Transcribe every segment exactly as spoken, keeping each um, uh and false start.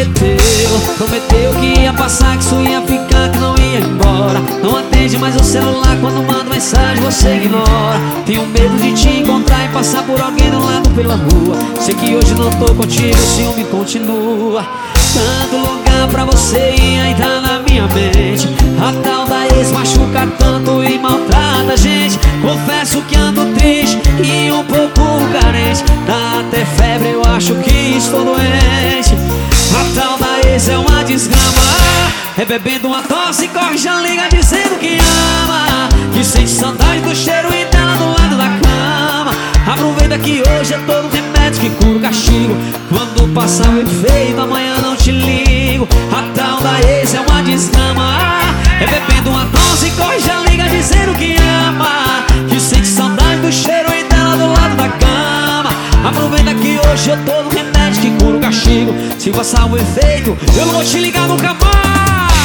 Prometeu, prometeu que ia passar, que isso ia ficar, que não ia embora. Não atende mais o celular, quando manda mensagem você ignora. Tenho medo de te encontrar e passar por alguém do lado pela rua. Sei que hoje não tô contigo, o ciúme continua. Tanto lugar pra você ir ainda na minha mente. A tal da ex machuca tanto e maltrata a gente. Confesso que ando triste e um pouco carente. Dá até febre, eu acho que estou doente. A tal da ex é uma desgrama. É bebendo uma tosse, corre, já liga dizendo que ama, que sente saudade do cheiro e dela do lado da cama. Aproveita que hoje é todo remédio que cura o castigo. Quando passar o efeito, amanhã não te ligo. A tal da ex é uma desgrama. É bebendo uma dose, corre, já liga dizendo que ama, que sente saudade do cheiro e dela do lado da cama. Aproveita que hoje eu tô no remédio que cura o castigo. Se passar o efeito, eu não vou te ligar nunca mais.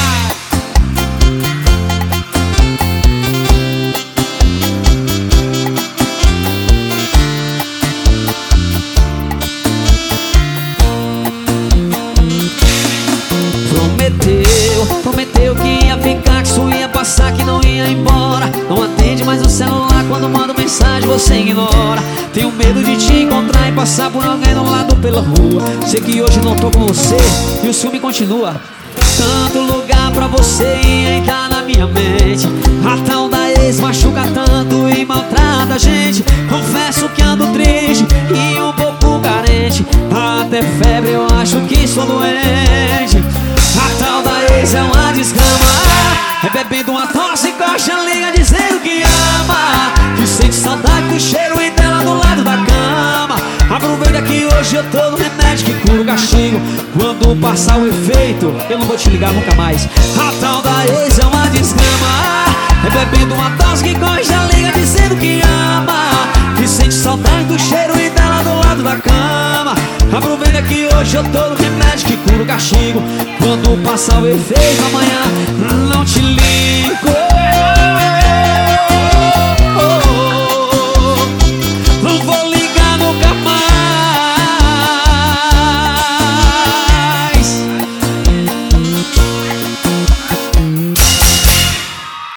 Prometeu, prometeu que ia ficar, que isso ia passar, que não ia embora. Não atende mais o celular, quando manda mensagem você ignora. Tenho medo de te encontrar e passar por alguém do lado pela rua. Sei que hoje não tô com você e o ciúme continua. Tanto lugar pra você ir entrar na minha mente. A tal da ex machuca tanto e maltrata a gente. Confesso que ando triste e um pouco carente. Dá até febre, eu acho que sou doente. A tal da ex é uma desgrama. É bebendo uma tosse, coxa, liga dizendo que ama, que sente saudade do cheiro e dela do lado da cama. Aproveita que hoje eu tô no remédio que cura o castigo. Quando passar o efeito, eu não vou te ligar nunca mais. A tal da ex é uma desgrama. É bebendo uma dose que corre, já liga dizendo que ama, que sente saudade do cheiro e dela do lado da cama. Aproveita que hoje eu tô no remédio que cura o castigo. Quando passar o efeito, amanhã não te ligo.